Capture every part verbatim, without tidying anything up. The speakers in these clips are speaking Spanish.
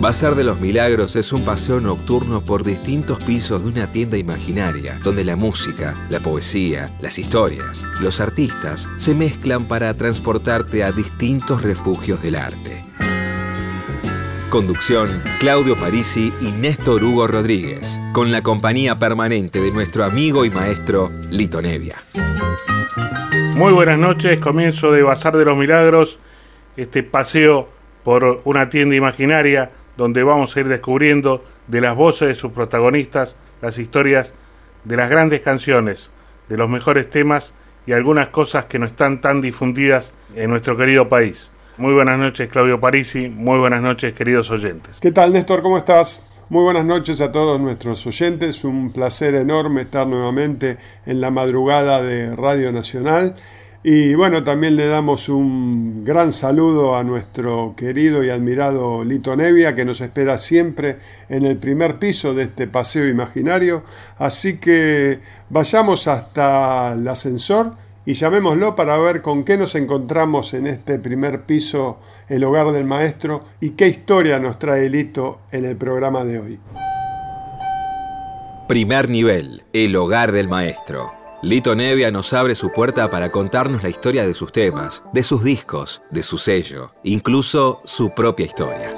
Bazar de los Milagros es un paseo nocturno por distintos pisos de una tienda imaginaria, donde la música, la poesía, las historias, los artistas se mezclan para transportarte a distintos refugios del arte. Conducción, Claudio Parisi y Néstor Hugo Rodríguez, con la compañía permanente de nuestro amigo y maestro Lito Nevia. Muy buenas noches, comienzo de Bazar de los Milagros, este paseo por una tienda imaginaria donde vamos a ir descubriendo de las voces de sus protagonistas las historias de las grandes canciones, de los mejores temas y algunas cosas que no están tan difundidas en nuestro querido país. Muy buenas noches, Claudio Parisi, muy buenas noches, queridos oyentes. ¿Qué tal, Néstor? ¿Cómo estás? Muy buenas noches a todos nuestros oyentes, un placer enorme estar nuevamente en la madrugada de Radio Nacional. Y bueno, también le damos un gran saludo a nuestro querido y admirado Lito Nevia, que nos espera siempre en el primer piso de este paseo imaginario. Así que vayamos hasta el ascensor y llamémoslo para ver con qué nos encontramos en este primer piso, el hogar del maestro, y qué historia nos trae Lito en el programa de hoy. Primer nivel, el hogar del maestro. Lito Nevia nos abre su puerta para contarnos la historia de sus temas, de sus discos, de su sello, incluso su propia historia.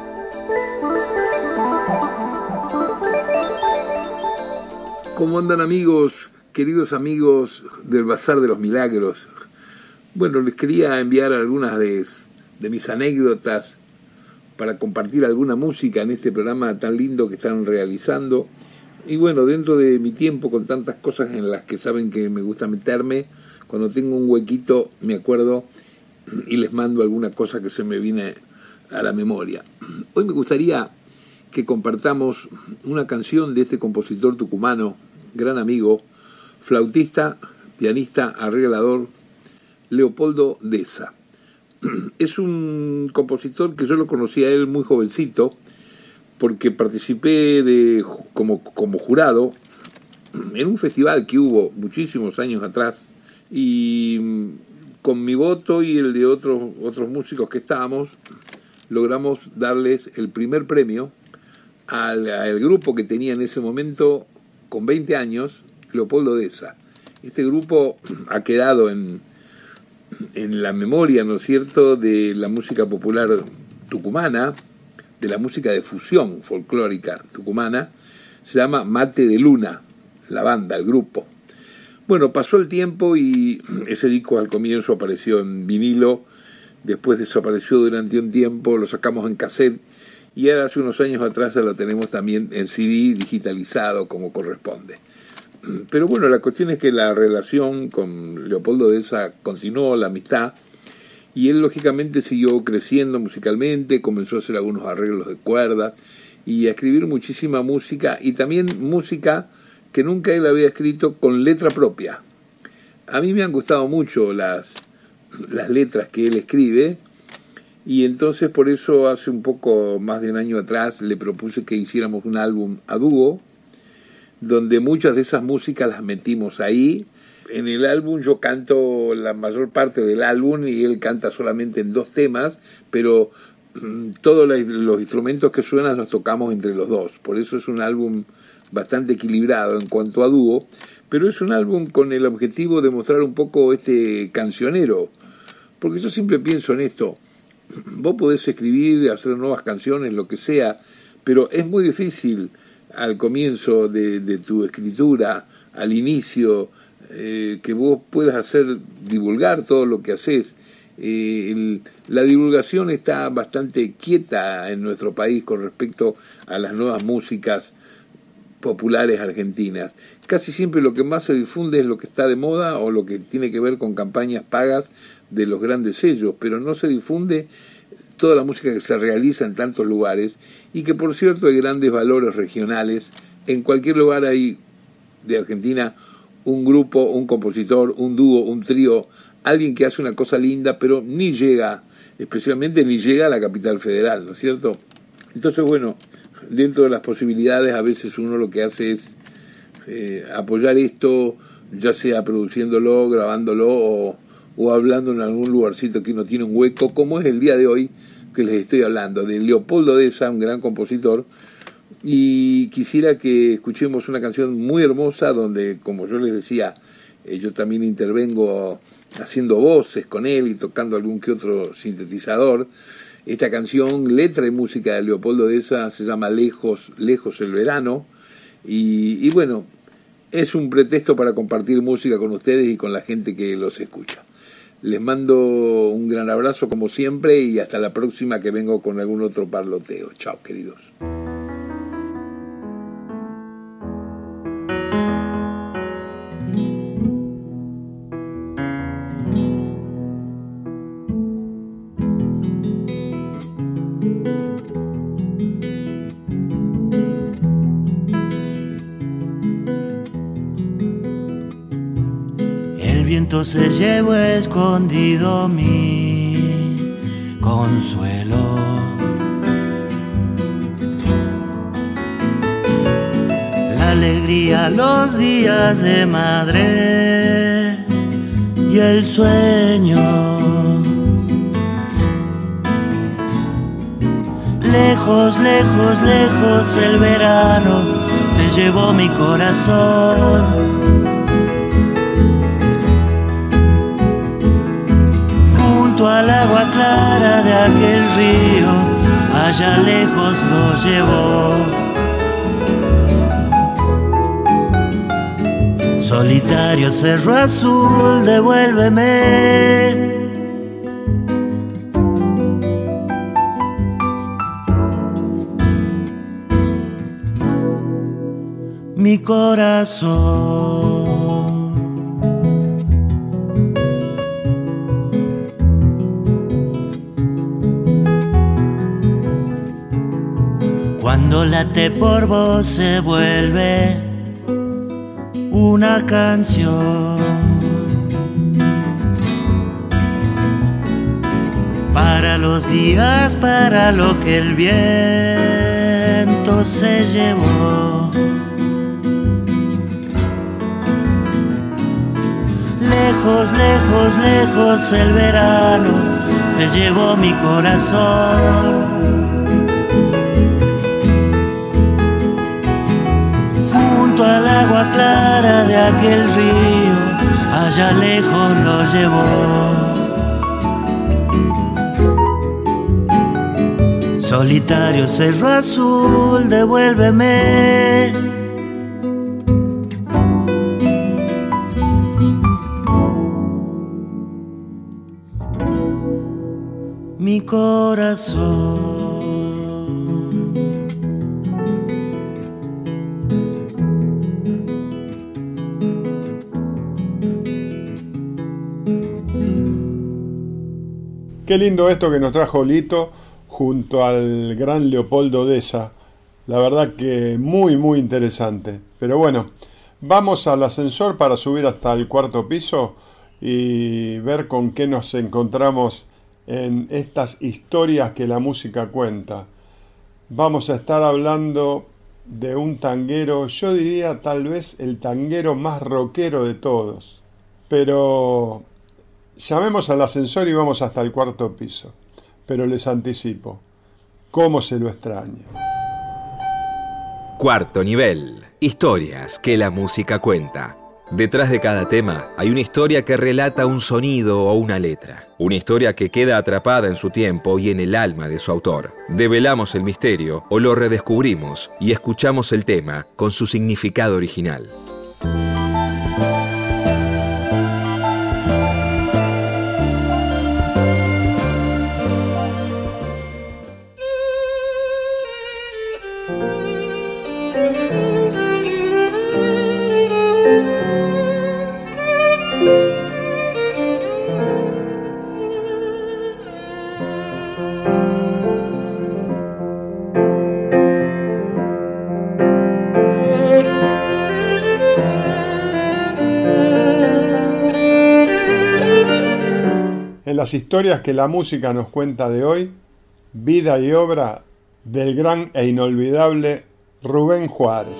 ¿Cómo andan, amigos, queridos amigos del Bazar de los Milagros? Bueno, les quería enviar algunas de, de mis anécdotas para compartir alguna música en este programa tan lindo que están realizando. Y bueno, dentro de mi tiempo, con tantas cosas en las que saben que me gusta meterme, cuando tengo un huequito me acuerdo y les mando alguna cosa que se me viene a la memoria. Hoy me gustaría que compartamos una canción de este compositor tucumano, gran amigo, flautista, pianista, arreglador, Leopoldo Deza. Es un compositor que yo lo conocí a él muy jovencito, porque participé de, como, como jurado en un festival que hubo muchísimos años atrás, y con mi voto y el de otros, otros músicos que estábamos, logramos darles el primer premio al, al grupo que tenía en ese momento, con veinte años, Leopoldo Deza. Este grupo ha quedado en, en la memoria, ¿no es cierto?, de la música popular tucumana, de la música de fusión folclórica tucumana. Se llama Mate de Luna, la banda, el grupo. Bueno, pasó el tiempo y ese disco al comienzo apareció en vinilo, después desapareció durante un tiempo, lo sacamos en cassette y ahora hace unos años atrás ya lo tenemos también en C D digitalizado como corresponde. Pero bueno, la cuestión es que la relación con Leopoldo Deza continuó, la amistad, y él lógicamente siguió creciendo musicalmente, comenzó a hacer algunos arreglos de cuerdas y a escribir muchísima música, y también música que nunca él había escrito con letra propia. A mí me han gustado mucho las, las letras que él escribe, y entonces por eso hace un poco más de un año atrás le propuse que hiciéramos un álbum a dúo, donde muchas de esas músicas las metimos ahí. En el álbum yo canto la mayor parte del álbum y él canta solamente en dos temas, pero mmm, todos los instrumentos que suenan los tocamos entre los dos. Por eso es un álbum bastante equilibrado en cuanto a dúo, pero es un álbum con el objetivo de mostrar un poco este cancionero, porque yo siempre pienso en esto: vos podés escribir, hacer nuevas canciones, lo que sea, pero es muy difícil al comienzo de, de tu escritura, al inicio, Eh, que vos puedas hacer divulgar todo lo que haces. Eh, el, la divulgación está bastante quieta en nuestro país con respecto a las nuevas músicas populares argentinas. Casi siempre lo que más se difunde es lo que está de moda o lo que tiene que ver con campañas pagas de los grandes sellos, pero no se difunde toda la música que se realiza en tantos lugares, y que por cierto hay grandes valores regionales. En cualquier lugar hay de Argentina un grupo, un compositor, un dúo, un trío, alguien que hace una cosa linda, pero ni llega, especialmente ni llega a la capital federal, ¿no es cierto? Entonces, bueno, dentro de las posibilidades, a veces uno lo que hace es eh, apoyar esto, ya sea produciéndolo, grabándolo o, o hablando en algún lugarcito que uno tiene un hueco, como es el día de hoy, que les estoy hablando, de Leopoldo Deza, un gran compositor, y quisiera que escuchemos una canción muy hermosa donde, como yo les decía, eh, yo también intervengo haciendo voces con él y tocando algún que otro sintetizador. Esta canción, letra y música de Leopoldo Deza, se llama Lejos, Lejos el Verano, y, y bueno, es un pretexto para compartir música con ustedes y con la gente que los escucha. Les mando un gran abrazo como siempre y hasta la próxima, que vengo con algún otro parloteo. Chao, queridos. Se llevó escondido mi consuelo. La alegría, los días de madre y el sueño. Lejos, lejos, lejos el verano se llevó mi corazón. Al agua clara de aquel río, allá lejos lo llevó. Solitario cerro azul, devuélveme mi corazón. Cuando late por vos se vuelve una canción para los días, para lo que el viento se llevó. Lejos, lejos, lejos el verano se llevó mi corazón. Al agua clara de aquel río, allá lejos lo llevó. Solitario cerro azul, devuélveme mi corazón. Qué lindo esto que nos trajo Lito junto al gran Leopoldo Deza. La verdad que muy, muy interesante. Pero bueno, vamos al ascensor para subir hasta el cuarto piso y ver con qué nos encontramos en estas historias que la música cuenta. Vamos a estar hablando de un tanguero, yo diría tal vez el tanguero más rockero de todos. Pero llamemos al ascensor y vamos hasta el cuarto piso. Pero les anticipo, cómo se lo extraña. Cuarto nivel. Historias que la música cuenta. Detrás de cada tema hay una historia que relata un sonido o una letra. Una historia que queda atrapada en su tiempo y en el alma de su autor. Develamos el misterio o lo redescubrimos y escuchamos el tema con su significado original. En las historias que la música nos cuenta de hoy, vida y obra del gran e inolvidable Rubén Juárez.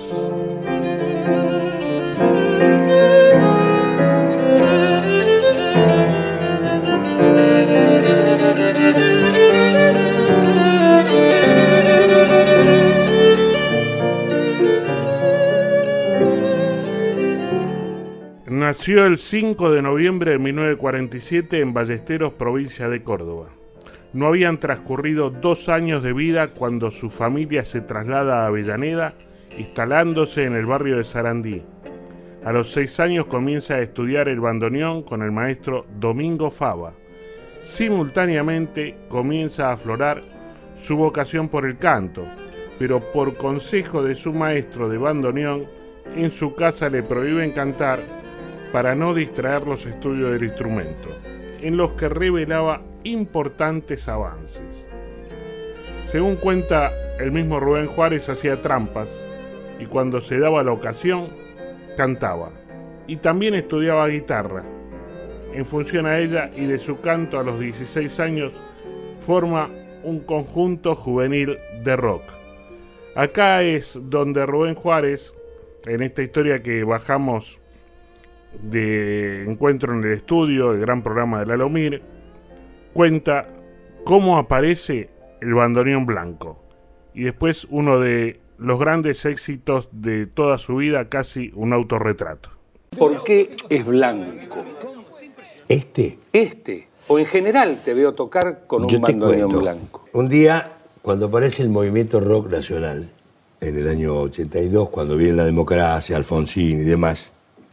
Nació el cinco de noviembre de mil novecientos cuarenta y siete en Ballesteros, provincia de Córdoba. No habían transcurrido dos años de vida cuando su familia se traslada a Avellaneda, instalándose en el barrio de Sarandí. A los seis años comienza a estudiar el bandoneón con el maestro Domingo Fava. Simultáneamente comienza a aflorar su vocación por el canto, pero por consejo de su maestro de bandoneón, en su casa le prohíben cantar para no distraer los estudios del instrumento, en los que revelaba importantes avances. Según cuenta el mismo Rubén Juárez, hacía trampas y cuando se daba la ocasión, cantaba. Y también estudiaba guitarra. En función a ella y de su canto a los dieciséis años, forma un conjunto juvenil de rock. Acá es donde Rubén Juárez, en esta historia que bajamos de Encuentro en el Estudio, el gran programa de Lalo Mir, cuenta cómo aparece el bandoneón blanco y después uno de los grandes éxitos de toda su vida, casi un autorretrato. ¿Por qué es blanco? ¿Este? Este, o en general te veo tocar con Yo un te bandoneón cuento. blanco. Un día, cuando aparece el movimiento rock nacional, en el año ochenta y dos, cuando viene la democracia, Alfonsín y demás,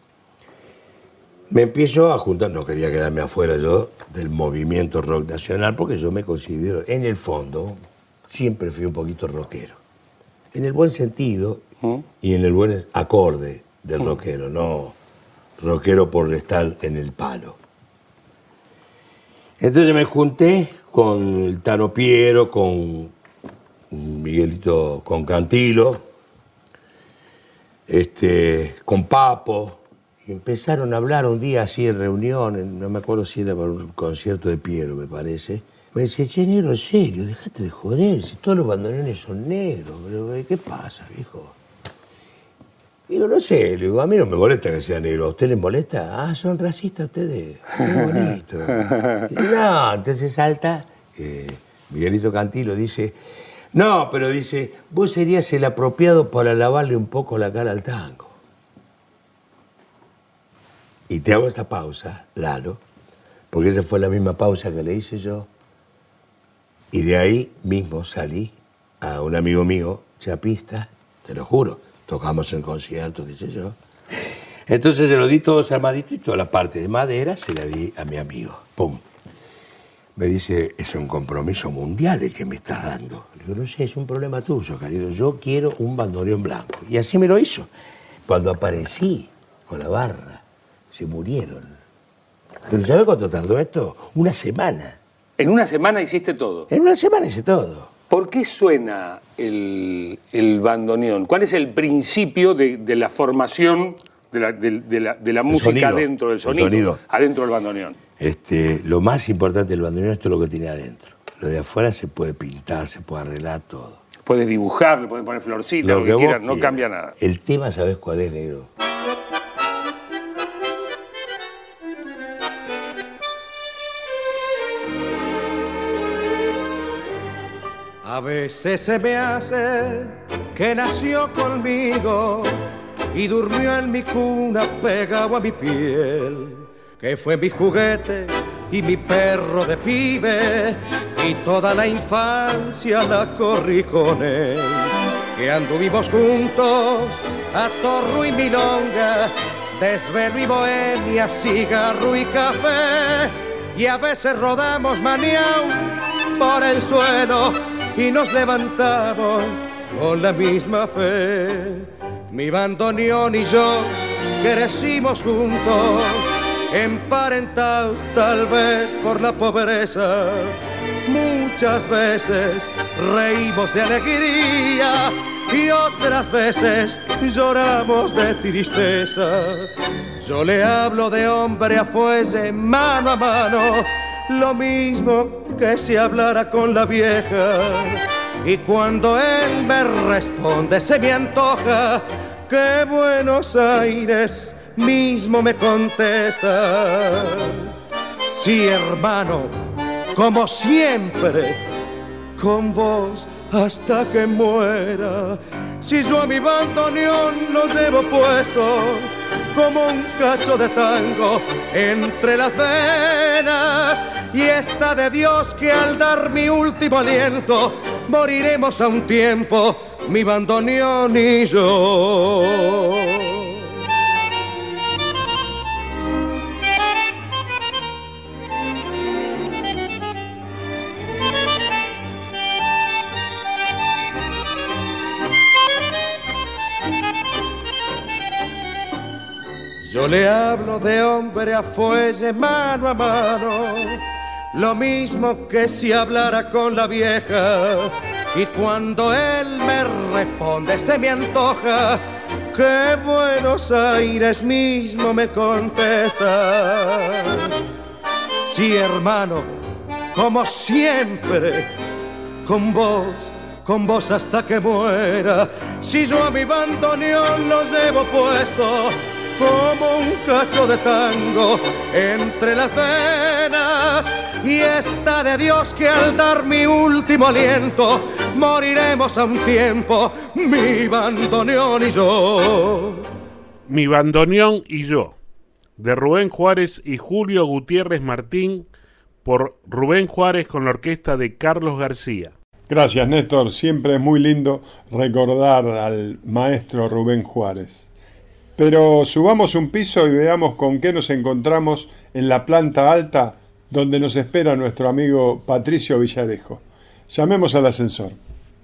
me empiezo a juntar, no quería quedarme afuera yo del movimiento rock nacional, porque yo me considero, en el fondo, siempre fui un poquito rockero. En el buen sentido ¿Mm? y en el buen acorde del ¿Mm? rockero, no rockero por estar en el palo. Entonces me junté con el Tano Piero, con Miguelito, con Cantilo, este, con Papo, y empezaron a hablar un día así en reunión, no me acuerdo si era para un concierto de Piero, me parece. Me dice, che, negro, en serio, dejate de joder, si todos los bandoneones son negros, pero ¿qué pasa, viejo? Digo, no sé, le digo, a mí no me molesta que sea negro, ¿a usted les molesta? Ah, son racistas ustedes, qué bonito. Dice, no, entonces salta, eh, Miguelito Cantilo dice, no, pero dice, vos serías el apropiado para lavarle un poco la cara al tango. Y te hago esta pausa, Lalo, porque esa fue la misma pausa que le hice yo. Y de ahí mismo salí a un amigo mío, chapista, te lo juro, tocamos en concierto, qué sé yo. Entonces se lo di todo armadito y toda la parte de madera se la di a mi amigo. ¡Pum! Me dice, es un compromiso mundial el que me estás dando. Le digo, no sé, es un problema tuyo, querido. Yo quiero un bandoneón blanco. Y así me lo hizo. Cuando aparecí con la barra, se murieron. ¿Pero sabes cuánto tardó esto? Una semana. ¿En una semana hiciste todo? En una semana hice todo. ¿Por qué suena el, el bandoneón? ¿Cuál es el principio de, de la formación de la, de, de la, de la música sonido, adentro del sonido, sonido? Adentro del bandoneón. Este, lo más importante del bandoneón es todo lo que tiene adentro. Lo de afuera se puede pintar, se puede arreglar todo. Puedes dibujar, le puedes poner florcitas, lo, lo que, que quieras, no cambia nada. El tema, ¿sabes cuál es, negro? A veces se me hace que nació conmigo y durmió en mi cuna pegado a mi piel, que fue mi juguete y mi perro de pibe y toda la infancia la corrí con él, que anduvimos juntos a torro y milonga, desvelo y bohemia, cigarro y café, y a veces rodamos maniau por el suelo y nos levantamos con la misma fe. Mi bandoneón y yo crecimos juntos, emparentados tal vez por la pobreza. Muchas veces reímos de alegría y otras veces lloramos de tristeza. Yo le hablo de hombre a fuelle, mano a mano, lo mismo que si hablara con la vieja. Y cuando él me responde se me antoja que Buenos Aires mismo me contesta. Sí, hermano, como siempre, con vos hasta que muera. Si yo a mi bandoneón lo llevo puesto, como un cacho de tango entre las venas. Y está de Dios que al dar mi último aliento moriremos a un tiempo, mi bandoneón y yo. Yo le hablo de hombre a fuelle, mano a mano, lo mismo que si hablara con la vieja. Y cuando él me responde se me antoja que Buenos Aires mismo me contesta. Sí, hermano, como siempre, con vos, con vos hasta que muera. Si yo a mi bandoneón lo llevo puesto como un cacho de tango entre las venas. Y está de Dios que al dar mi último aliento moriremos a un tiempo, mi bandoneón y yo. Mi bandoneón y yo, de Rubén Juárez y Julio Gutiérrez Martín, por Rubén Juárez con la orquesta de Carlos García. Gracias, Néstor. Siempre es muy lindo recordar al maestro Rubén Juárez. Pero subamos un piso y veamos con qué nos encontramos en la planta alta, donde nos espera nuestro amigo Patricio Villarejo. Llamemos al ascensor.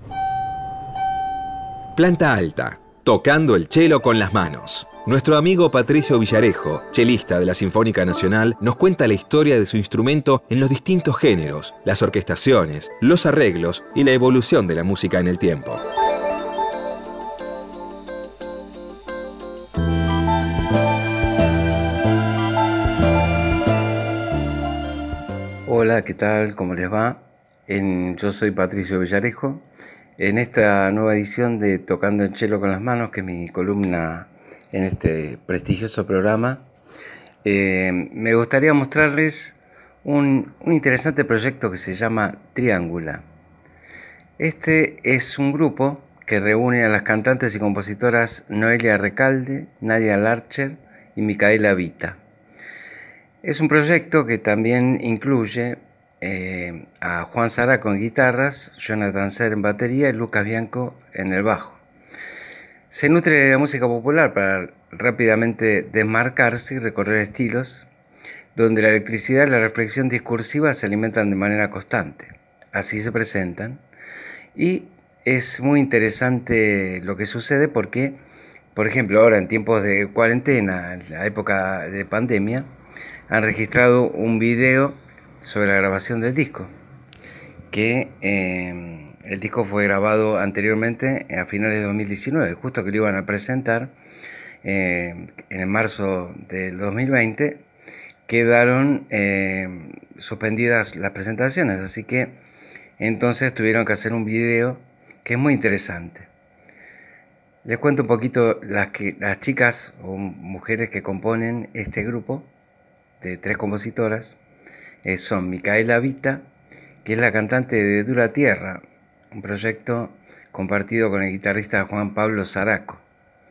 Planta alta, tocando el chelo con las manos. Nuestro amigo Patricio Villarejo, chelista de la Sinfónica Nacional, nos cuenta la historia de su instrumento en los distintos géneros, las orquestaciones, los arreglos y la evolución de la música en el tiempo. Hola, ¿qué tal? ¿Cómo les va? En, yo soy Patricio Villarejo. En esta nueva edición de Tocando el Chelo con las Manos, que es mi columna en este prestigioso programa, eh, me gustaría mostrarles un, un interesante proyecto que se llama Triángula. Este es un grupo que reúne a las cantantes y compositoras Noelia Recalde, Nadia Larcher y Micaela Vita. Es un proyecto que también incluye eh, a Juan Zaraco en guitarras, Jonathan Ser en batería y Lucas Bianco en el bajo. Se nutre de la música popular para rápidamente desmarcarse y recorrer estilos, donde la electricidad y la reflexión discursiva se alimentan de manera constante. Así se presentan. Y es muy interesante lo que sucede porque, por ejemplo, ahora en tiempos de cuarentena, en la época de pandemia, han registrado un video sobre la grabación del disco, que eh, el disco fue grabado anteriormente a finales de dos mil diecinueve, justo que lo iban a presentar eh, en el marzo del dos mil veinte, quedaron eh, suspendidas las presentaciones, así que entonces tuvieron que hacer un video que es muy interesante. Les cuento un poquito las, que, las chicas o mujeres que componen este grupo de tres compositoras. Eh, son Micaela Vita, que es la cantante de Dura Tierra, un proyecto compartido con el guitarrista Juan Pablo Zaraco.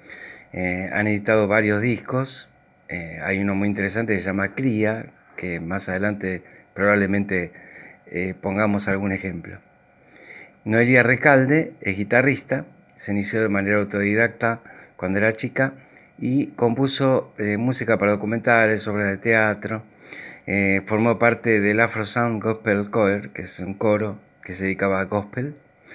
Eh, han editado varios discos, eh, hay uno muy interesante que se llama Cría, que más adelante probablemente eh, pongamos algún ejemplo. Noelia Recalde es guitarrista, se inició de manera autodidacta cuando era chica y compuso eh, música para documentales, obras de teatro. Eh, formó parte del Afro Sound Gospel Choir, que es un coro que se dedicaba a gospel.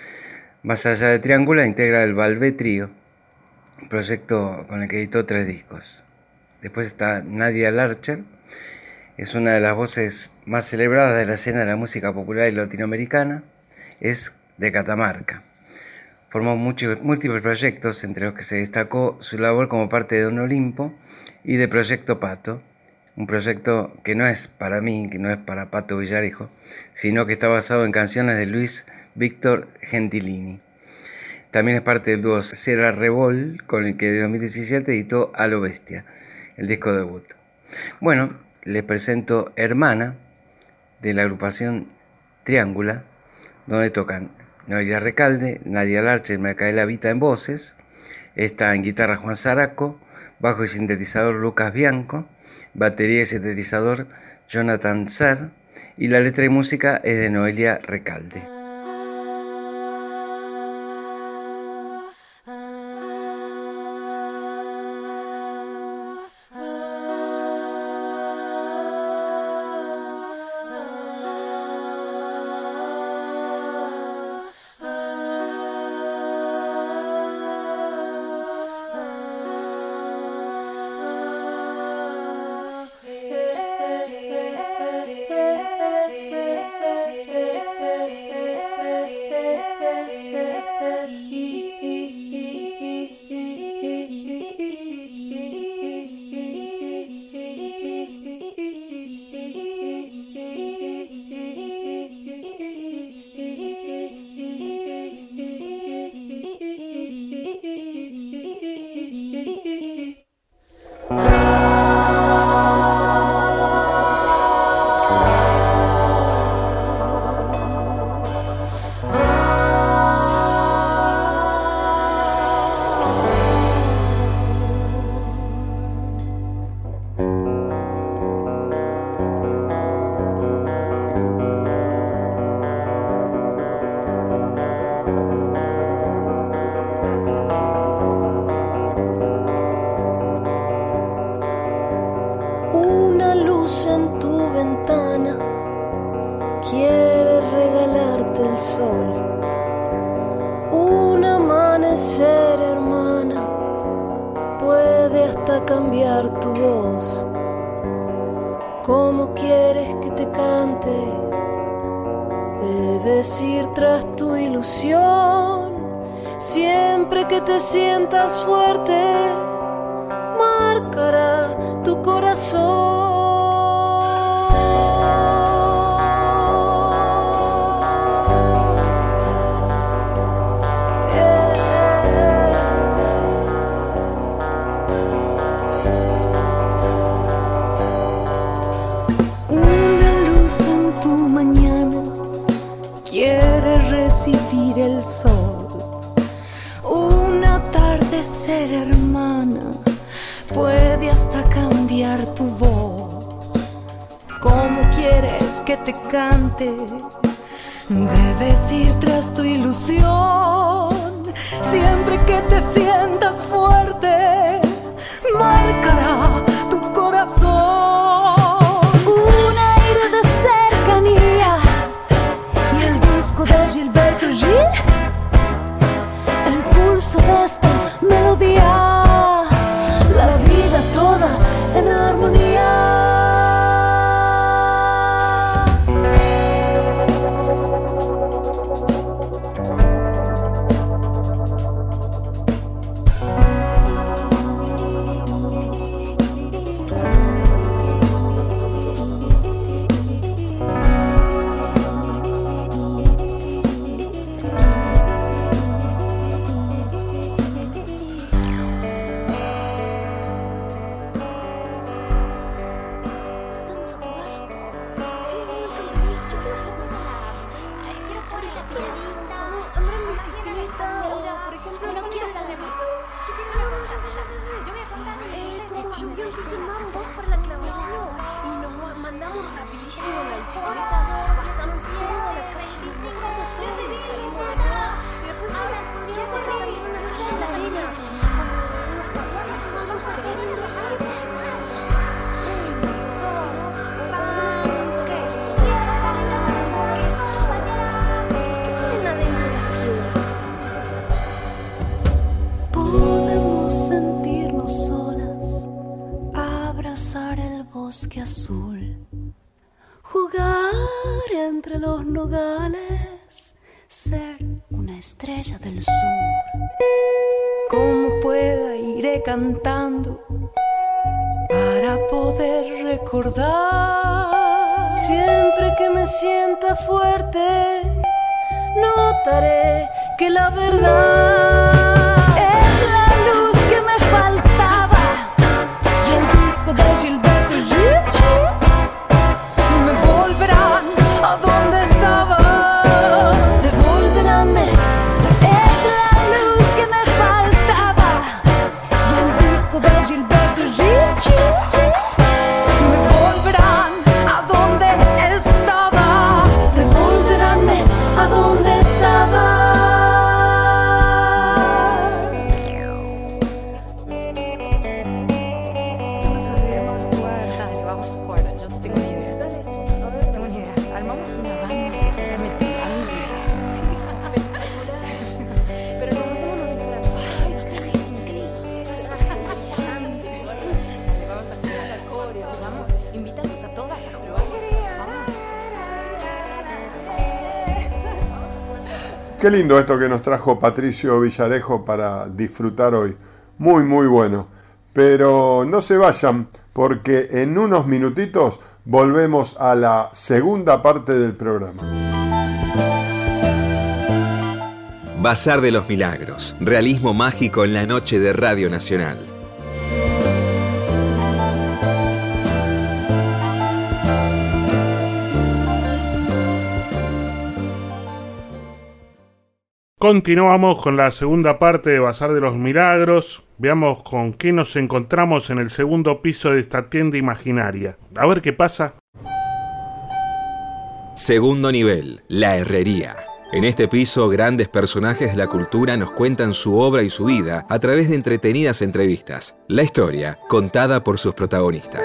Más allá de Triángula, integra el Balbé Trío, un proyecto con el que editó tres discos. Después está Nadia Larcher, es una de las voces más celebradas de la escena de la música popular y latinoamericana, es de Catamarca. Formó muchos, múltiples proyectos, entre los que se destacó su labor como parte de Don Olimpo y de Proyecto Pato, un proyecto que no es para mí, que no es para Pato Villarejo, sino que está basado en canciones de Luis Víctor Gentilini. También es parte del dúo Sierra Revol, con el que en dos mil diecisiete editó A lo Bestia, el disco debut. Bueno, les presento Hermana, de la agrupación Triángula, donde tocan Noelia Recalde, Nadia Larcher y Micaela Vita en voces, está en guitarra Juan Zaraco, bajo y sintetizador Lucas Bianco, batería y sintetizador Jonathan Ser, y la letra y música es de Noelia Recalde. Debes ir tras tu ilusión. Siempre que te sientas fuerte, marcará tu corazón. Un aire de cercanía y el disco de Gilberto Gil, el pulso de esta melodía, la vida toda en armonía. Del sur, como pueda iré cantando para poder recordar. Siempre que me sienta fuerte, notaré que la verdad es la luz que me faltaba y el disco de Gilberto Gil me volverán a donde estaba, devolveránme. Es la luz que me faltaba y el disco de Gilberto ya me tiran. Pero nos hacemos los disfraces. Ay, los trajes increíbles. Vamos a hacer una coreo. Vamos, invitamos a todas a jugar. Qué lindo esto que nos trajo Patricio Villarejo para disfrutar hoy. Muy, muy bueno. Pero no se vayan, porque en unos minutitos volvemos a la segunda parte del programa. Bazar de los Milagros. Realismo mágico en la noche de Radio Nacional. Continuamos con la segunda parte de Bazar de los Milagros. Veamos con qué nos encontramos en el segundo piso de esta tienda imaginaria. A ver qué pasa. Segundo nivel, la herrería. En este piso, grandes personajes de la cultura nos cuentan su obra y su vida a través de entretenidas entrevistas. La historia, contada por sus protagonistas.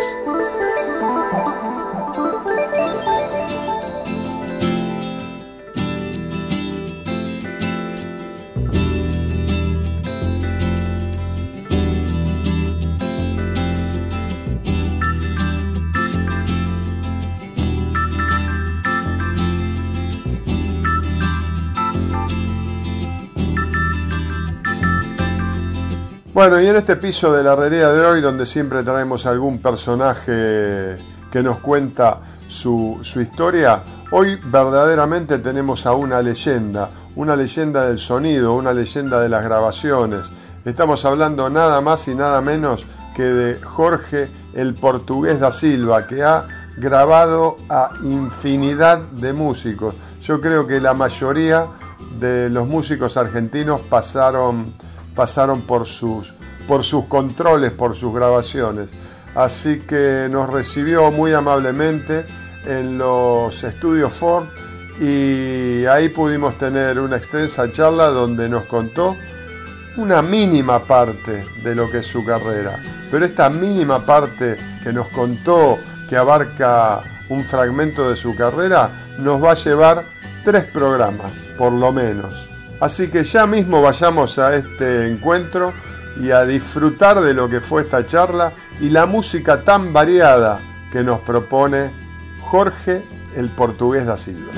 Bueno, y en este piso de la herrería de hoy, donde siempre traemos algún personaje que nos cuenta su, su historia, hoy verdaderamente tenemos a una leyenda, una leyenda del sonido, una leyenda de las grabaciones. Estamos hablando nada más y nada menos que de Jorge el Portugués da Silva, que ha grabado a infinidad de músicos. Yo creo que la mayoría de los músicos argentinos pasaron... pasaron por sus, por sus controles, por sus grabaciones. Así que nos recibió muy amablemente en los estudios Ford y ahí pudimos tener una extensa charla donde nos contó una mínima parte de lo que es su carrera. Pero esta mínima parte que nos contó, que abarca un fragmento de su carrera, nos va a llevar tres programas, por lo menos. Así que ya mismo vayamos a este encuentro y a disfrutar de lo que fue esta charla y la música tan variada que nos propone Jorge el Portugués da Silva.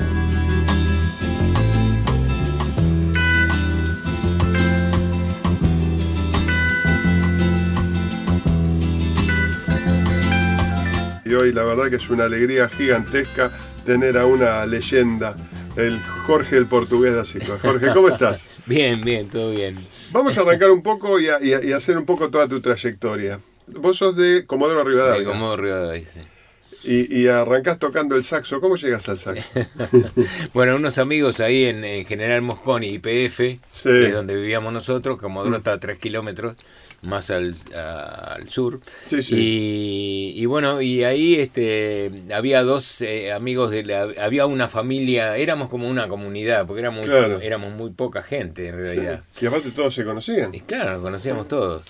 Y hoy la verdad que es una alegría gigantesca tener a una leyenda, el Jorge el Portugués da Silva. Jorge, ¿cómo estás? Bien, bien, todo bien. Vamos a arrancar un poco y, a, y, a, y hacer un poco toda tu trayectoria. Vos sos de Comodoro Rivadavia. De Comodoro Rivadavia, sí. Y, y arrancás tocando el saxo. ¿Cómo llegas al saxo? Bueno, unos amigos ahí en, en General Mosconi y P F, sí, que es donde vivíamos nosotros. Comodoro mm. está a tres kilómetros más al, a, al sur. Sí, sí. Y, y bueno, y ahí este había dos eh, amigos, de la, había una familia, éramos como una comunidad, porque éramos, claro, muy, éramos muy poca gente en realidad. Sí. Y aparte todos se conocían. Y claro, nos conocíamos todos.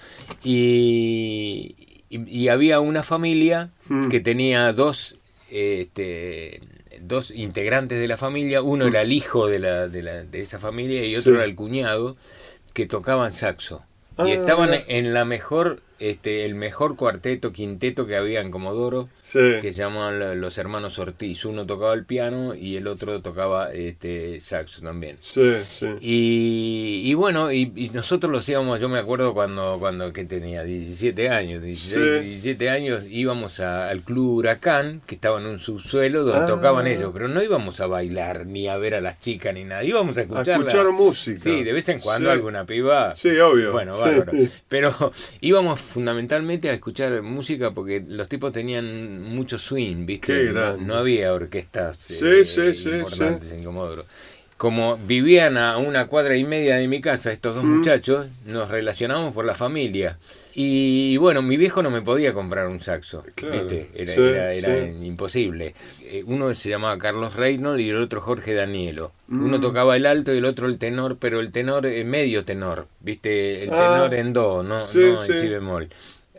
Y... Y, y había una familia mm. que tenía dos, este, dos integrantes de la familia. Uno mm. era el hijo de, la, de, la, de esa familia y otro sí. era el cuñado, que tocaban saxo. Ah, y estaban ah, en la mejor, este, el mejor cuarteto, quinteto que había en Comodoro, sí. que se llamaban los hermanos Ortiz. Uno tocaba el piano y el otro tocaba este, saxo también. Sí, sí. Y, y bueno, y, y nosotros lo hacíamos, yo me acuerdo cuando, cuando que tenía diecisiete años, dieciséis, sí. diecisiete años, íbamos a, al Club Huracán, que estaba en un subsuelo donde ah. tocaban ellos, pero no íbamos a bailar, ni a ver a las chicas, ni nada, íbamos a escuchar. A escuchar música. Sí, de vez en cuando sí. alguna piba. Sí, obvio. Bueno, sí. bárbaro. Pero íbamos fundamentalmente a escuchar música porque los tipos tenían mucho swing, ¿viste? No, no había orquestas sí, eh, sí, importantes sí. en Comodoro. Como vivían a una cuadra y media de mi casa estos dos mm. muchachos, nos relacionamos por la familia. Y bueno, mi viejo no me podía comprar un saxo, claro, ¿viste? Era, sí, era, era sí. imposible. Uno se llamaba Carlos Reynolds y el otro Jorge Danielo. Mm. Uno tocaba el alto y el otro el tenor, pero el tenor eh, medio tenor, ¿viste? El tenor ah, en do, no, sí, no en sí. si bemol.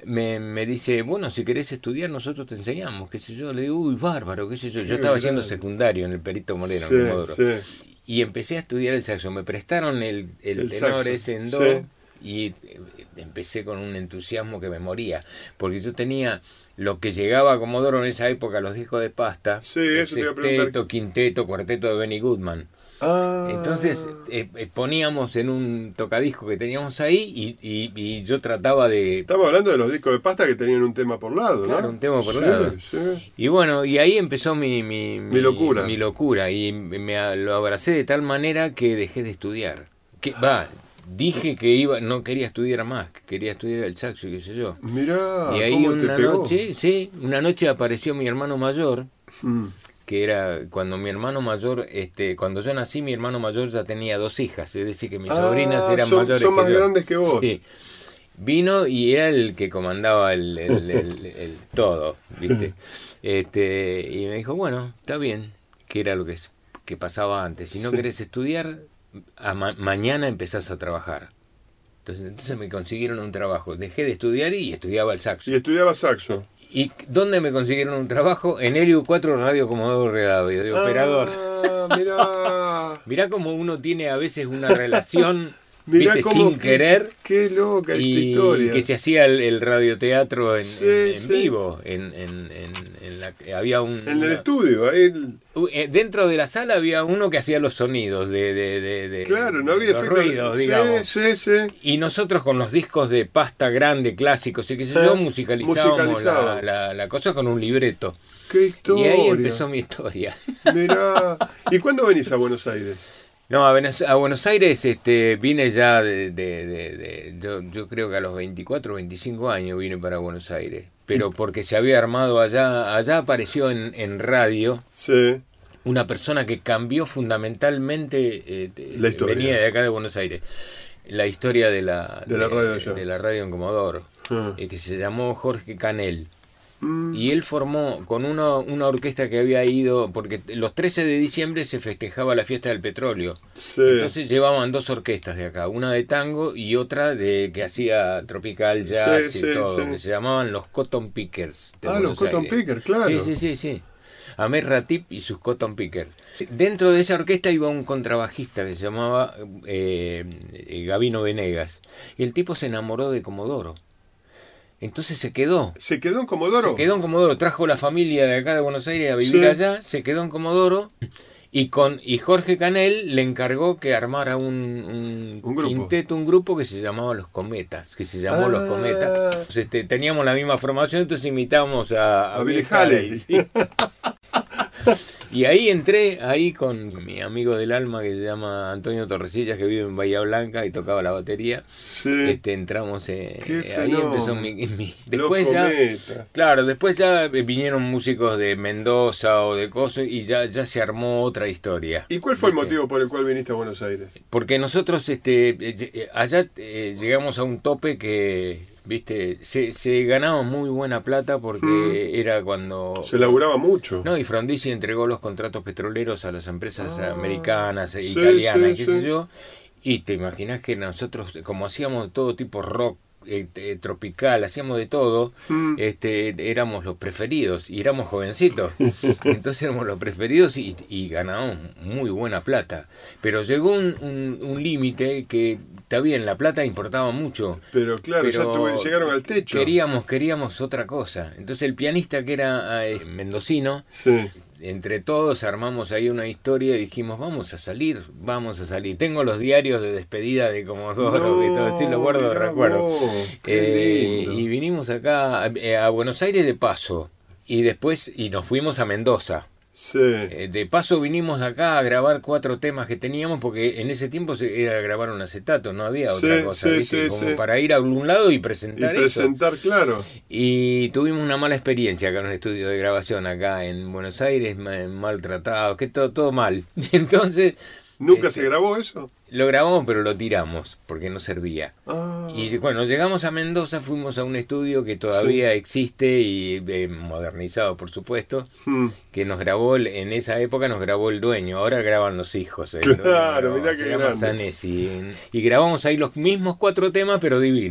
me, me dice, bueno, si querés estudiar nosotros te enseñamos, qué sé yo. Le digo, uy, bárbaro, qué sé yo. Yo estaba haciendo secundario en el Perito Moreno, sí, en Comodoro. Sí. Y empecé a estudiar el saxo. Me prestaron el, el, el tenor saxo. ese en do, Sí. y empecé con un entusiasmo que me moría. Porque yo tenía lo que llegaba a Comodoro en esa época, los discos de pasta. Sí, eso te iba a preguntar. Sexteto, quinteto, cuarteto de Benny Goodman. Ah. Entonces eh, eh, poníamos en un tocadisco que teníamos ahí y, y, y yo trataba de... Estamos hablando de los discos de pasta que tenían un tema por lado, Claro, ¿no? un tema por sí, lado. Sí. Y bueno, y ahí empezó mi, mi, Mi locura. Mi locura. Y me lo abracé de tal manera que dejé de estudiar. Que va, dije que iba, no quería estudiar más, que quería estudiar el saxo y qué sé yo. Mirá, y ahí ¿cómo una te pegó? noche, sí, una noche apareció mi hermano mayor. Mm. Que era cuando mi hermano mayor, este, cuando yo nací, mi hermano mayor ya tenía dos hijas, es decir, que mis Ah, sobrinas eran son, mayores son que más yo. grandes que vos. Sí. Vino y era el que comandaba el, el, el, el, el todo, ¿viste? Este, y me dijo, bueno, está bien, que era lo que, que pasaba antes. Si no Sí. querés estudiar, a ma mañana empezás a trabajar. Entonces, entonces me consiguieron un trabajo. Dejé de estudiar y estudiaba el saxo. Y estudiaba saxo. ¿Y dónde me consiguieron un trabajo? En el U cuatro Radio Comodoro Rivadavia, de operador. Ah, mirá. Mirá cómo uno tiene a veces una relación Mirá ¿viste? cómo sin qué, querer. Qué loca esta Y historia. que se hacía el, el radioteatro en, Sí, en, en sí. vivo. En, en, en, en la, había un, En el una- estudio, ahí. el- u- eh, dentro de la sala había uno que hacía los sonidos de, de, de, de- Claro, no había los efecto. ruidos, sí, digamos. sí, sí. Y nosotros con los discos de pasta grande, clásicos y qué sé yo, Eh, musicalizábamos musicalizado. la, la, la cosa con un libreto. Qué Y historia. ahí empezó mi historia. Mirá. ¿Y cuándo venís a Buenos Aires? No, a Buenos, a Buenos Aires este, vine ya de... de, de, de- yo, yo creo que a los veinticuatro, veinticinco años vine para Buenos Aires. Pero porque se había armado allá, allá apareció en, en radio Sí. una persona que cambió fundamentalmente, eh, de- La historia. venía de acá de Buenos Aires, la historia de la, De la radio allá. de la radio en Comodoro, Ah. eh, que se llamó Jorge Canel. Mm. Y él formó con una, una orquesta que había ido, porque los trece de diciembre se festejaba la fiesta del petróleo. Sí. Entonces llevaban dos orquestas de acá, una de tango y otra de que hacía tropical, jazz Sí, y sí, todo, sí. que se llamaban los Cotton Pickers. de Ah, los Buenos Cotton Aires. Pickers, claro. Sí, sí, sí, sí. Amer Ratip y sus Cotton Pickers. Dentro de esa orquesta iba un contrabajista que se llamaba eh, eh, Gabino Venegas. Y el tipo se enamoró de Comodoro. Entonces se quedó. ¿Se quedó en Comodoro? Se quedó en Comodoro, trajo la familia de acá de Buenos Aires a vivir Sí. allá, se quedó en Comodoro y con y Jorge Canel le encargó que armara un, un, Un grupo. quinteto, un grupo que se llamaba Los Cometas, que se llamó Ah. Los Cometas. Entonces, este, teníamos la misma formación, entonces imitábamos a, A Billy Billy Haley. sí. Y ahí entré, ahí con mi amigo del alma que se llama Antonio Torresillas, que vive en Bahía Blanca y tocaba la batería. Sí. Este, entramos, eh, Qué eh, ahí fenómeno. empezó mi... mi- Los después ya... Cometas. Claro, después ya vinieron músicos de Mendoza o de Coso y ya, ya se armó otra historia. ¿Y cuál fue el ¿Viste? motivo por el cual viniste a Buenos Aires? Porque nosotros este, eh, eh, allá eh, llegamos a un tope que, viste, se, se ganaba muy buena plata porque Mm. era cuando... Se laburaba mucho. No, y Frondizi entregó los contratos petroleros a las empresas Ah, americanas, e sí, italianas, sí, qué sí. sé yo. Y te imaginas que nosotros, como hacíamos todo tipo rock, eh, eh, tropical, hacíamos de todo, Mm. este, éramos los preferidos y éramos jovencitos. Entonces éramos los preferidos y, y ganábamos muy buena plata. Pero llegó un, un, un límite que, está bien, la plata importaba mucho. Pero claro, ya pero tuve- llegaron al techo. Queríamos, queríamos otra cosa. Entonces el pianista que era eh, mendocino, Sí. entre todos armamos ahí una historia y dijimos, vamos a salir, vamos a salir. Tengo los diarios de despedida de Comodoro, No, que todo así lo guardo de mirá recuerdo. vos, qué Eh, lindo. y vinimos acá a, eh, a Buenos Aires de paso. Y después, y nos fuimos a Mendoza. Sí. Eh, de paso vinimos acá a grabar cuatro temas que teníamos, porque en ese tiempo se- era grabar un acetato, no había otra Sí, cosa, sí, ¿viste? sí, Como sí. para ir a algún lado y Y presentar eso. presentar, claro. Y tuvimos una mala experiencia acá en un estudio de grabación acá en Buenos Aires, ma- maltratados, que todo, todo mal. Entonces... ¿Nunca este, se grabó eso? Lo grabamos, pero lo tiramos, porque no servía. Ah. Y bueno, llegamos a Mendoza, fuimos a un estudio que todavía existe y eh, modernizado, por supuesto, Hmm. que nos grabó, el- en esa época nos grabó el dueño, ahora graban los hijos. el Claro, dueño, mirá se qué llama grande. Sanesi. Y grabamos ahí los mismos cuatro temas, pero divino.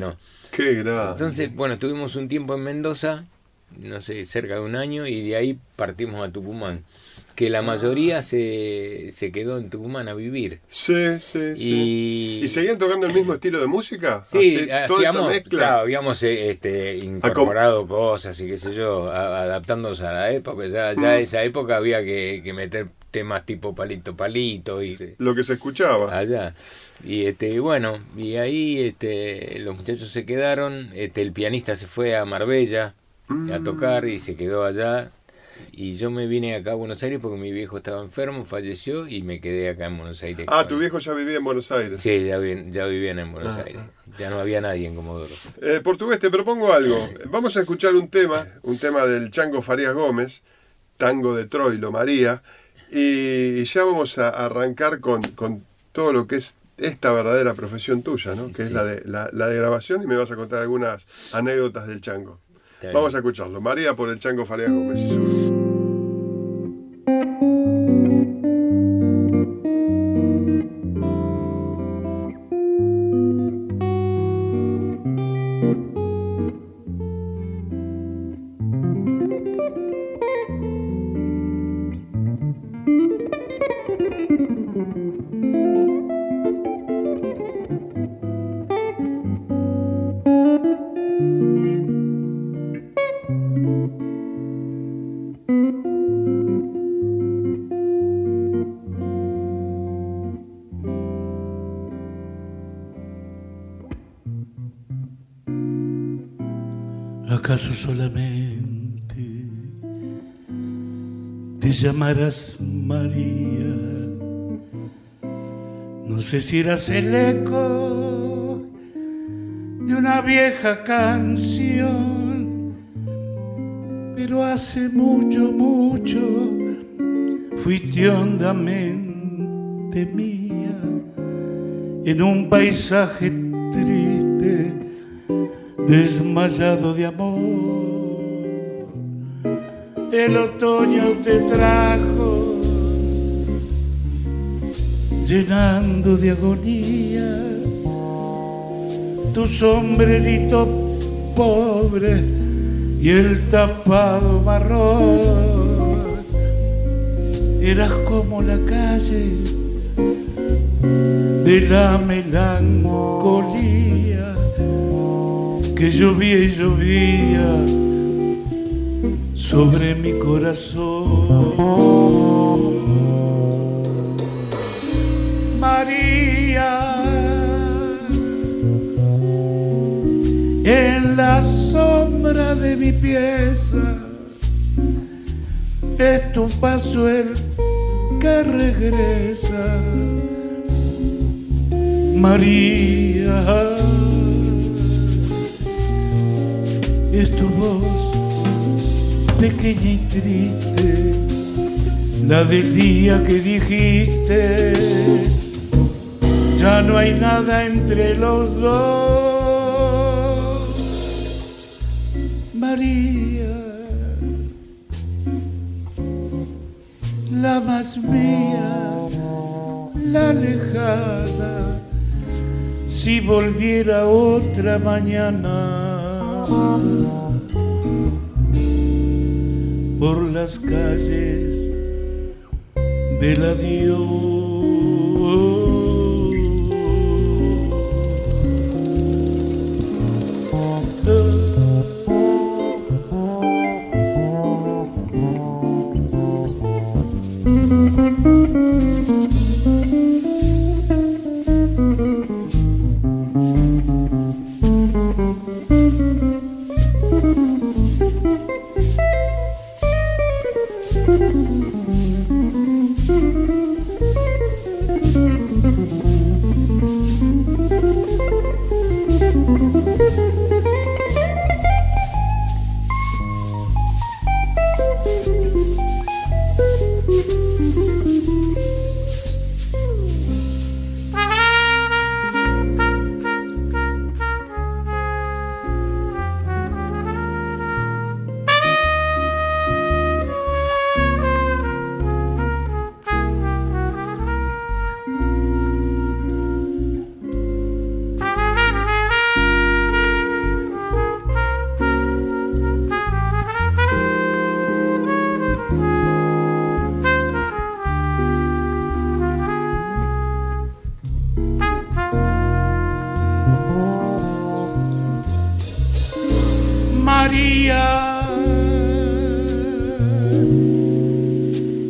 Qué grande. Entonces, bueno, estuvimos un tiempo en Mendoza, no sé, cerca de un año, y de ahí partimos a Tucumán. Que la mayoría se, se quedó en Tucumán a vivir. Sí, sí, y... sí. ¿Y seguían tocando el mismo estilo de música? Sí, Así, toda esa mezcla. Claro, habíamos este, incorporado cosas y qué sé yo, a, adaptándonos a la época. Ya, ya en esa época había que, que meter temas tipo palito palito y lo que se escuchaba allá. Y este, bueno, y ahí este, los muchachos se quedaron, este, el pianista se fue a Marbella mm. a tocar y se quedó allá. Y yo me vine acá a Buenos Aires porque mi viejo estaba enfermo, falleció y me quedé acá en Buenos Aires. Ah, ¿tu viejo ya vivía en Buenos Aires? Sí, ya, vi, ya vivían en Buenos ah. Aires. Ya no había nadie en Comodoro. Eh, portugués, te propongo algo. Vamos a escuchar un tema, un tema del Chango Farías Gómez, Tango de Troilo, María, y ya vamos a arrancar con, con todo lo que es esta verdadera profesión tuya, ¿no? Que sí. es la de, la, la de grabación, y me vas a contar algunas anécdotas del Chango. Vamos a escucharlo. María por el Chango Farías Gómez. ¿Acaso solamente te llamarás María? No sé si eras el eco de una vieja canción, pero hace mucho, mucho fuiste hondamente mía en un paisaje triste, desmayado de amor. El otoño te trajo llenando de agonía tu sombrerito pobre y el tapado marrón. Eras como la calle de la melancolía que llovía y llovía sobre mi corazón. María, en la sombra de mi pieza es tu paso el que regresa. María, es tu voz pequeña y triste, la del día que dijiste ya no hay nada entre los dos. María, la más mía, la lejana, si volviera otra mañana por las calles del adiós.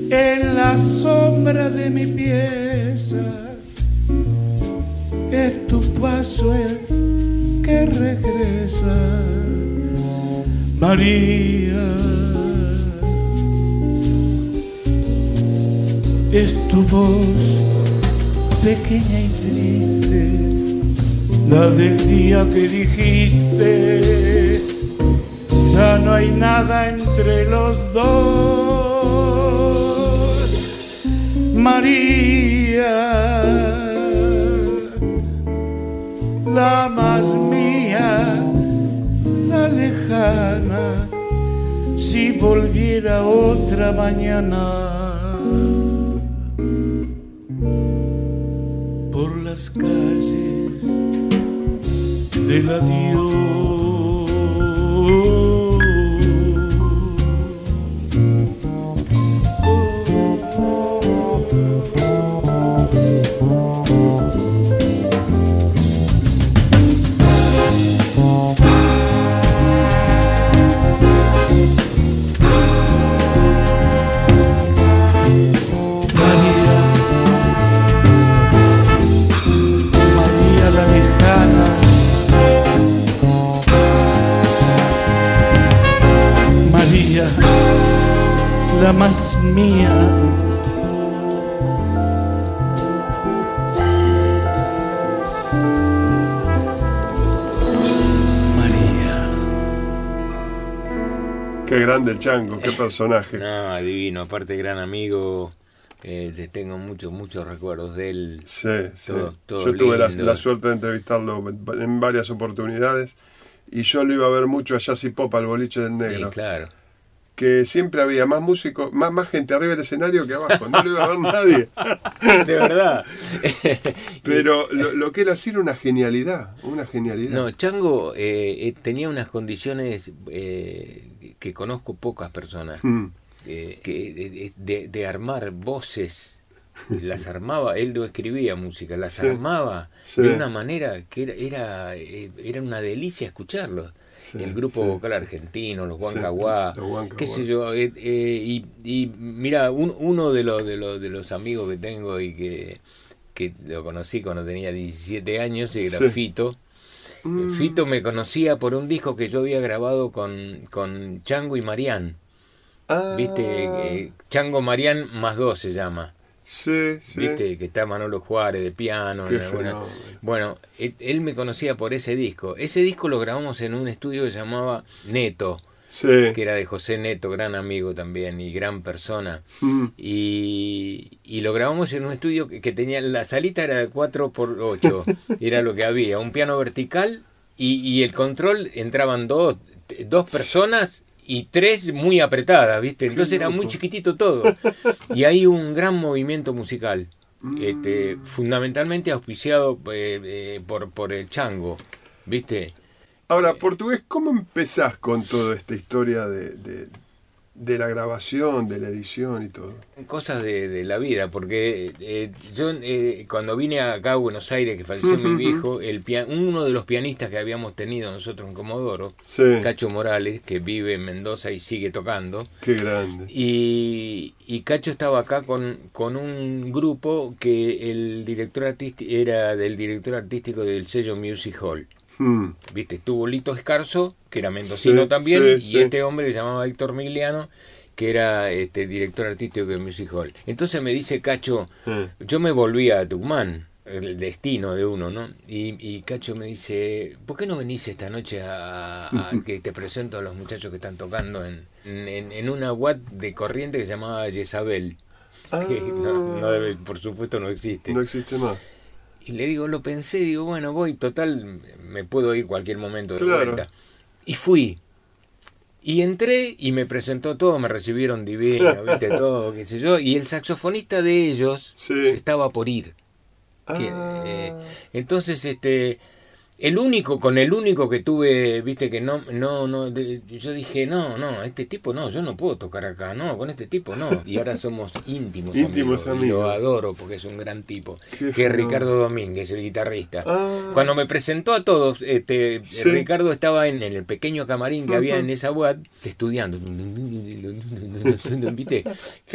en la sombra de mi pieza. Es tu paso el que regresa, María. Es tu voz pequeña y triste, la del día que dijiste, ya no hay nada entre los dos, María. La más mía, la lejana, si volviera otra mañana por las calles del adiós. La más mía, María. Qué grande el Chango, qué personaje. No, divino, aparte gran amigo, eh, tengo muchos, muchos recuerdos de él. Sí, todo, sí. todo Yo tuve la, lindo. la suerte de entrevistarlo en varias oportunidades y yo lo iba a ver mucho a Jazz y Pop, al boliche del Negro. Sí, claro. Que siempre había más músicos, más, más gente arriba del escenario que abajo, no lo iba a ver nadie. De verdad. Pero lo, lo que él hacía era una genialidad, una genialidad. No, Chango eh, eh, tenía unas condiciones eh, que conozco pocas personas, Mm. eh, que de, de armar voces, las armaba, él no escribía música, las Sí. armaba Sí. de una manera que era, era, eh, era una delicia escucharlos. Sí, el grupo sí, vocal sí. argentino, los Sí, Huancahuá, los Huancahuá. qué sé yo, eh, eh, y, y mira, un, uno de los, de los de los amigos que tengo y que, que lo conocí cuando tenía diecisiete años, era Sí. Fito. Mm. Fito me conocía por un disco que yo había grabado con, con Chango y Marián. Ah, ¿Viste? Eh, Chango Marián más dos se llama. Sí, sí. ¿Viste? Que está Manolo Juárez de piano. Qué en alguna- fenómeno. Bueno, él, él me conocía por ese disco. Ese disco lo grabamos en un estudio que se llamaba Neto, Sí. que era de José Neto, gran amigo también y gran persona. Mm. Y, y lo grabamos en un estudio que, que tenía, la salita era de cuatro por ocho, era lo que había, un piano vertical y, y el control entraban dos, dos personas y tres muy apretadas, ¿viste? Entonces era muy chiquitito todo. Y hay un gran movimiento musical, este, fundamentalmente auspiciado eh, eh, por, por el Chango, ¿viste? Ahora, portugués, ¿cómo empezás con toda esta historia de, de, de la grabación, de la edición y todo? Cosas de, de la vida, porque eh, yo eh, cuando vine acá a Buenos Aires, que falleció mi viejo, el pia- uno de los pianistas que habíamos tenido nosotros en Comodoro, Sí. Cacho Morales, que vive en Mendoza y sigue tocando, Qué grande. y, y Cacho estaba acá con, con un grupo que el director artístico era del director artístico del sello Music Hall. Mm. Viste, estuvo Lito Escarzo, que era mendocino Sí, también, sí, y sí. este hombre que se llamaba Héctor Migliano, que era este director artístico de Music Hall. Entonces me dice Cacho, Eh. yo me volví a Tucumán, el destino de uno, ¿no? Y, y Cacho me dice, ¿por qué no venís esta noche a, a que te presento a los muchachos que están tocando en, en, en una U A T de Corriente que se llamaba Jezabel? Que no, no debe, por supuesto no existe. No existe más. Y le digo, lo pensé, digo, bueno, voy, total, me puedo ir cualquier momento de Claro. vuelta. Y fui. Y entré y me presentó todo, me recibieron divino, viste, todo, qué sé yo. Y el saxofonista de ellos se estaba por ir. Que, Ah. eh, entonces, este... El único, con el único que tuve, viste, que no, no, no, de- yo dije, no, no, este tipo no, yo no puedo tocar acá, no, con este tipo no. Y ahora somos íntimos, Íntimos amigos, y lo amigos. adoro porque es un gran tipo, Qué que es fenómeno. Ricardo Domínguez, el guitarrista. Ah. Cuando me presentó a todos, este, Sí. Ricardo estaba en, en el pequeño camarín que había Ujú. en esa U A T, estudiando, ¿viste? Claro,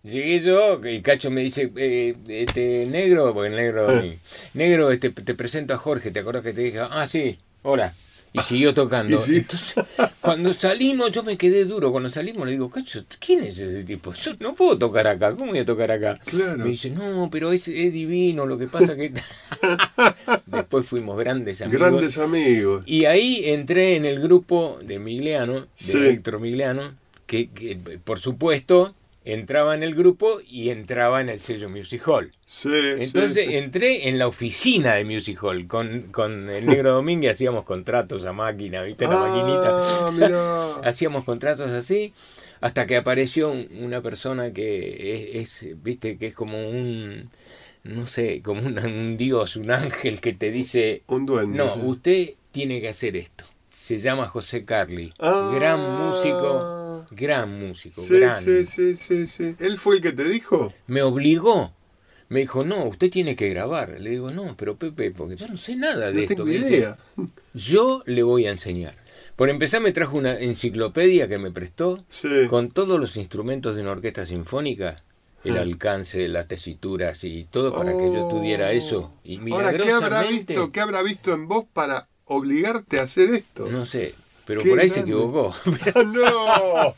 Llegué yo y Cacho me dice, eh, este negro, porque el negro, Eh. negro, este, te presento a Jorge, ¿te acuerdas que te dije? Ah, sí, hola. Y siguió tocando. ¿Y sí? Entonces, cuando salimos, yo me quedé duro. Cuando salimos le digo, Cacho, ¿quién es ese tipo? Yo no puedo tocar acá, ¿cómo voy a tocar acá? Claro. Me dice, no, pero es, es divino, lo que pasa que... Después fuimos grandes amigos. Grandes amigos. Y ahí entré en el grupo de Migliano, de Sí. Héctor Migliano, que, que por supuesto entraba en el grupo y entraba en el sello Music Hall. Sí, Entonces sí, sí. entré en la oficina de Music Hall, con, con el Negro Domínguez hacíamos contratos a máquina, ¿viste? La Ah, maquinita. mirá. Hacíamos contratos así, hasta que apareció un- una persona que es, es, viste, que es como un, no sé, como un, un dios, un ángel que te dice, Un duende. no, sí. usted tiene que hacer esto. Se llama José Carli, Ah. gran músico, gran músico, Sí, gran. sí, sí, sí, sí. ¿Él fue el que te dijo? Me obligó. Me dijo, no, usted tiene que grabar. Le digo, no, pero Pepe, porque yo no sé nada de No esto. tengo Me dice, idea. yo le voy a enseñar. Por empezar me trajo una enciclopedia que me prestó Sí. con todos los instrumentos de una orquesta sinfónica, el Ah. alcance, las tesituras y todo para que yo estudiera eso. Y Ahora, ¿qué habrá milagrosamente, visto, qué habrá visto en vos para obligarte a hacer esto? no sé, pero Qué por ahí se grande. equivocó. ¡No!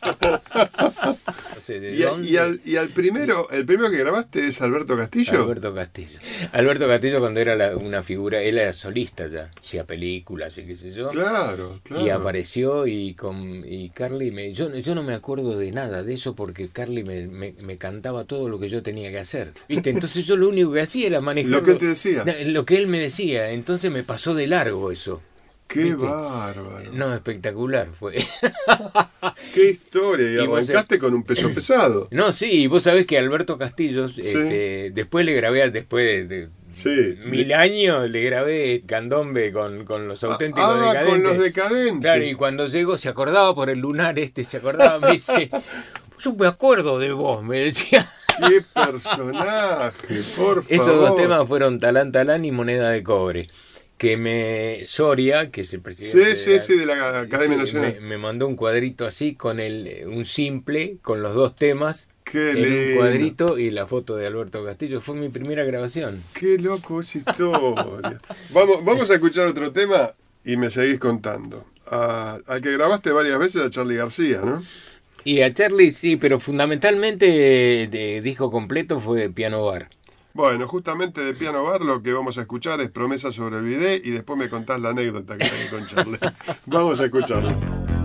No sé de ¿Y, a- dónde. y al, y al primero, el primero que grabaste es Alberto Castillo? Alberto Castillo. Alberto Castillo cuando era la- una figura, él era solista ya, hacía películas y qué sé yo. Claro, claro. Y apareció y con y Carly me yo, yo no me acuerdo de nada de eso porque Carly me, me, me cantaba todo lo que yo tenía que hacer. ¿Viste? Entonces yo lo único que hacía era manejar Lo que él te decía. No, lo que él me decía, entonces me pasó de largo eso. ¡Qué ¿Viste? bárbaro! No, espectacular fue. ¡Qué historia! Y Y vos arrancaste con un peso pesado. No, sí, y vos sabés que Alberto Castillo, Sí. este, después le grabé, después de, de Sí. mil años, le grabé Candombe con, con los auténticos Ah, decadentes. con los decadentes. Claro, y cuando llegó se acordaba por el lunar este, se acordaba, me dice, yo me acuerdo de vos, me decía. ¡Qué personaje! Por favor. Esos dos temas fueron Talán Talán y Moneda de Cobre. Que me Soria, que es el presidente Sí, sí, sí, de la Academia sí, Nacional. Me, me mandó un cuadrito así con el un simple, con los dos temas. Qué en un lindo. cuadrito y la foto de Alberto Castillo. Fue mi primera grabación. ¡Qué loco esa historia! Vamos, vamos a escuchar otro tema y me seguís contando. Ah, al que grabaste varias veces a Charly García, ¿no? Y a Charly sí, pero fundamentalmente de disco completo fue Piano Bar. Bueno, justamente de Piano Bar lo que vamos a escuchar es Promesa Sobreviviré y después me contás la anécdota que tenés con Charly. Vamos a escucharlo.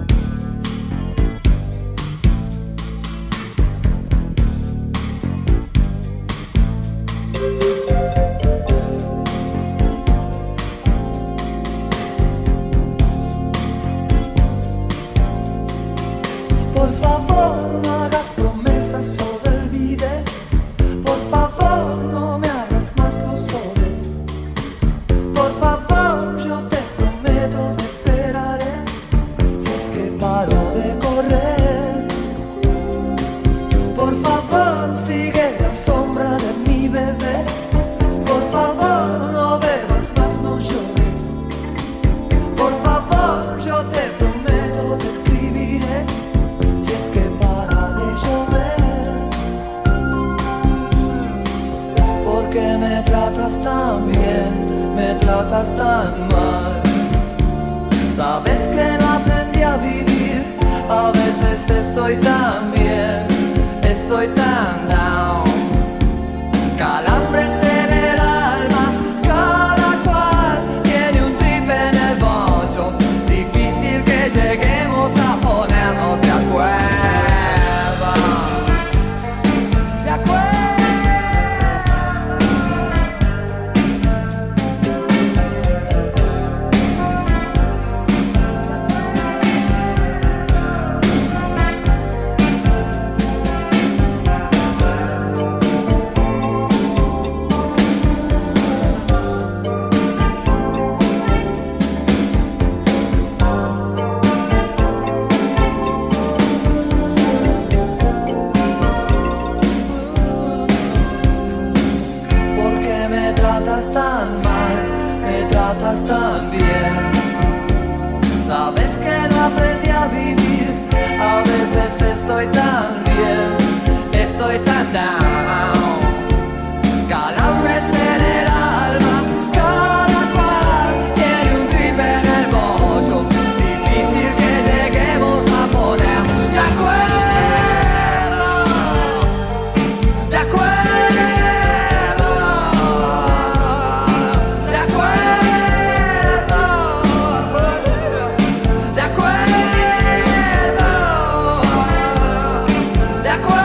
Por favor, no hagas promesas sobre el vide. Por favor, no me hagas más los soles. Por favor, yo te prometo te esperaré. Si es que paro de correr. Por favor, sigue la sombra de mi bebé. Por favor, no bebas más, no llores. Por favor, yo te prometo te escribiré. Si es que para de llover, porque me tratas tan bien, me tratas tan mal. Sabes que no aprendí a vivir, a veces estoy tan bien, estoy tan down. Calambres en el alma, cada cual tiene un trip en el bocho. Difícil que lleguemos a ponernos de acuerdo. De acuerdo. down. Calambres en el alma, cada cual tiene un trip en el bollo. Difícil que lleguemos a poner de acuerdo, de acuerdo, de acuerdo, de acuerdo, de acuerdo.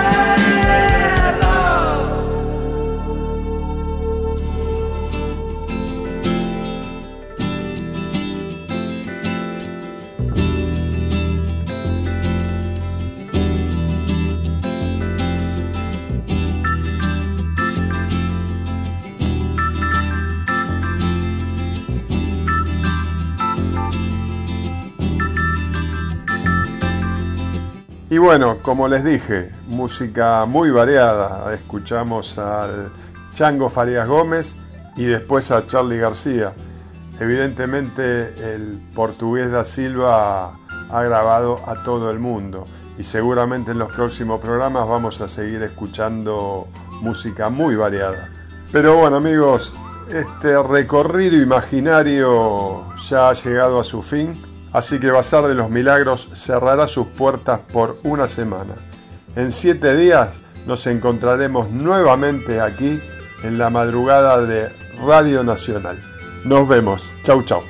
Y bueno, como les dije, música muy variada. Escuchamos al Chango Farías Gómez y después a Charly García. Evidentemente el portugués da Silva ha grabado a todo el mundo y seguramente en los próximos programas vamos a seguir escuchando música muy variada. Pero bueno, amigos, este recorrido imaginario ya ha llegado a su fin. Así que Bazar de los Milagros cerrará sus puertas por una semana. En siete días nos encontraremos nuevamente aquí en la madrugada de Radio Nacional. Nos vemos. Chau, chau.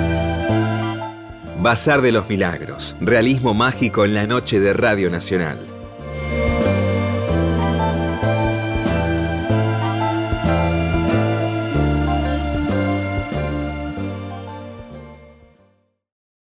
Bazar de los Milagros. Realismo mágico en la noche de Radio Nacional.